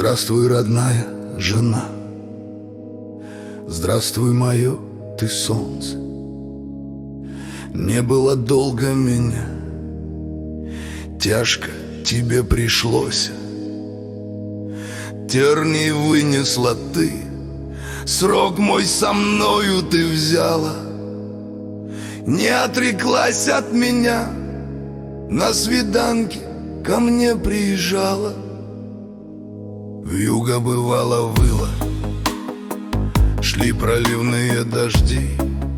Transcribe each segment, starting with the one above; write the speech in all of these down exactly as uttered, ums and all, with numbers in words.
Здравствуй, родная жена, здравствуй, мое ты солнце. Не было долго меня, тяжко тебе пришлось. Терний вынесла ты, срок мой со мною ты взяла. Не отреклась от меня, на свиданке ко мне приезжала. Вьюга бывало выла, шли проливные дожди.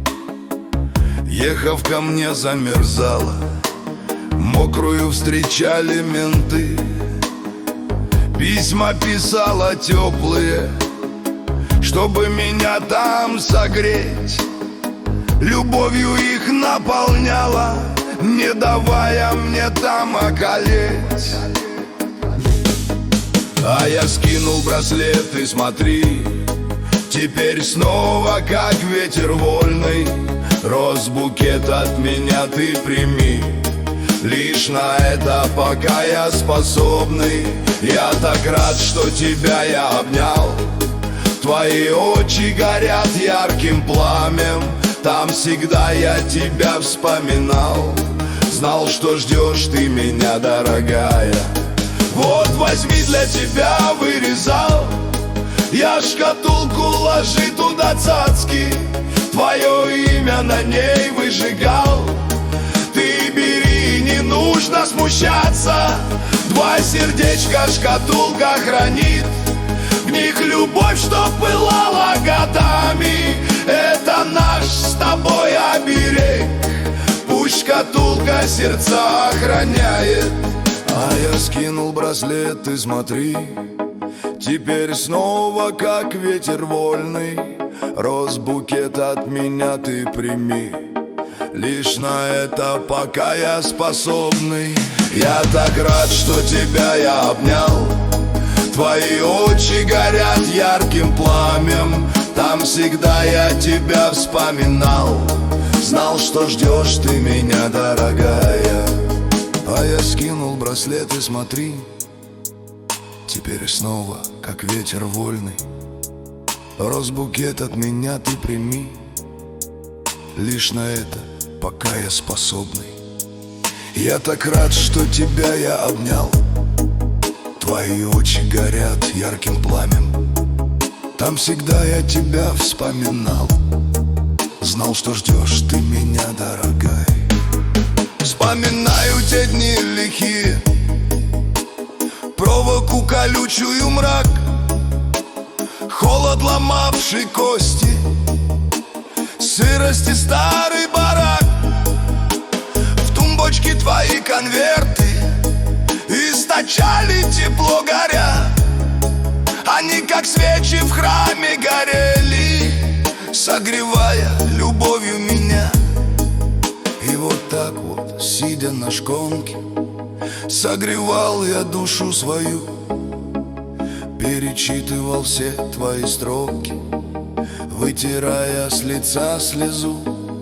Ехав ко мне замерзала, мокрую встречали менты. Письма писала теплые, чтобы меня там согреть. Любовью их наполняла, не давая мне там околеть. А я скинул браслет и смотри, теперь снова как ветер вольный. Росбукет от меня ты прими, лишь на это пока я способный. Я так рад, что тебя я обнял. Твои очи горят ярким пламем, там всегда я тебя вспоминал. Знал, что ждешь ты меня, дорогая. Вот возьми, для тебя вырезал я шкатулку, ложи туда цацки. Твое имя на ней выжигал. Ты бери, не нужно смущаться. Два сердечка шкатулка хранит, в них любовь, что пылала годами. Это наш с тобой оберег, пусть шкатулка сердца охраняет. А я скинул браслет и смотри, теперь снова как ветер вольный. Росбукет от меня ты прими, лишь на это пока я способный. Я так рад, что тебя я обнял. Твои очи горят ярким пламем, там всегда я тебя вспоминал. Знал, что ждешь ты меня, дорогая. А я скинул браслет и смотри, теперь снова как ветер вольный. Росбукет от меня ты прими, лишь на это пока я способный. Я так рад, что тебя я обнял. Твои очи горят ярким пламем, там всегда я тебя вспоминал. Знал, что ждешь ты меня, дорогая. Вспоминаю те дни лихие, проволоку колючую, мрак, холод, ломавший кости, сырости старый барак. В тумбочке твои конверты источали тепло, горя. Они как свечи в храме горели, согревая любовью меня. И вот так вот, сидя на шконке, согревал я душу свою, перечитывал все твои строки, вытирая с лица слезу,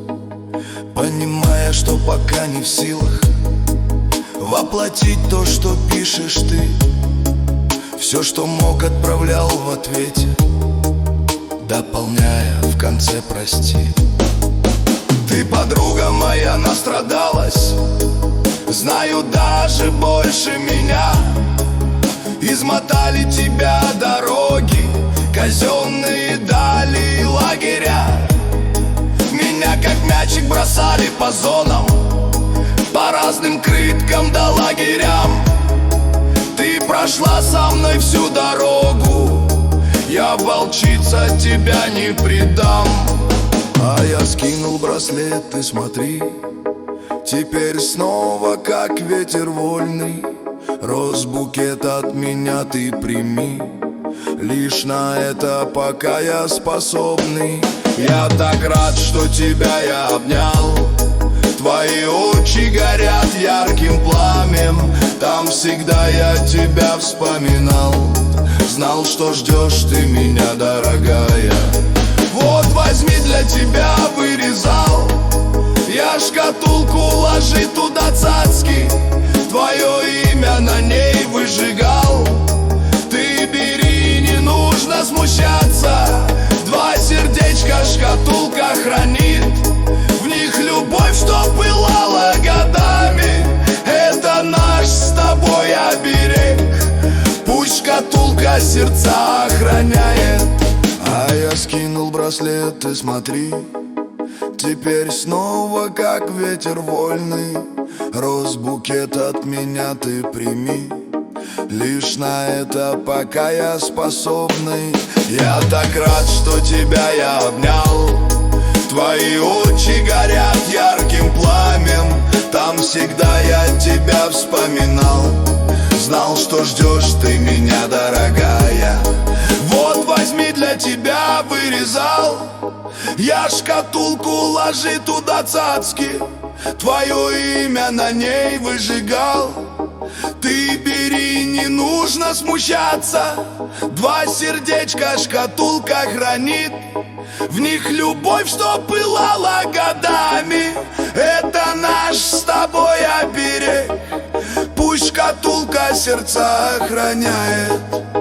понимая, что пока не в силах воплотить то, что пишешь ты. Все, что мог, отправлял в ответе, дополняя в конце прости. Ты, подруга моя, настрадалась, знаю, даже больше меня. Измотали тебя дороги, казенные дали и лагеря. Меня как мячик бросали по зонам, по разным крыткам да лагерям. Ты прошла со мной всю дорогу, я, волчица, тебя не предам. А я скинул браслет и смотри, теперь снова как ветер вольный. Росбукет от меня ты прими, лишь на это пока я способный. Я так рад, что тебя я обнял. Твои очи горят ярким пламем, там всегда я тебя вспоминал. Знал, что ждешь ты меня, дорогая. Вот возьми, для тебя вырезал я шкатулку, ложи туда цацки. Твое имя на ней выжигал. Ты бери, нужно смущаться. Два сердечка шкатулка хранит, в них любовь, что пылала годами. Это наш с тобой оберег, пусть шкатулка сердца охраняет. А я скинул браслет, и смотри, теперь снова как ветер вольный. Розбукет от меня ты прими, лишь на это пока я способный. Я так рад, что тебя я обнял. Твои очи горят ярким пламем, там всегда я тебя вспоминал. Знал, что ждешь ты меня, дорогая. Вот возьми, для тебя вырезал я шкатулку, ложи туда цацки, твое имя на ней выжигал. Ты бери, не нужно смущаться. Два сердечка шкатулка хранит, в них любовь, что пылала годами. Это наш с тобой оберег, пусть шкатулка сердца охраняет.